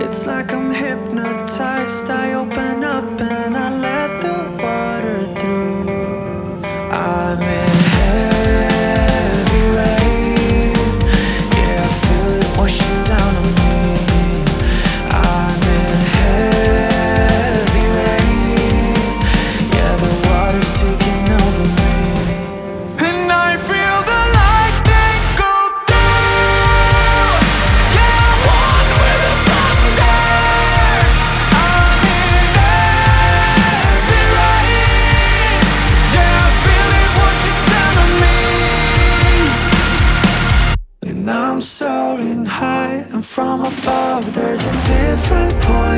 It's like I'm hypnotized. I open up and I let the water through. I'm in heavy rain. Yeah, I feel it washing down on me. I'm in heavy rain. Yeah, the water's taking over me. And I feel the lightning go through. Yeah, I'm one with the thunder. I'm in heavy rain. Yeah, I feel it washing down on me. And I'm soaring high, and from above there's a different point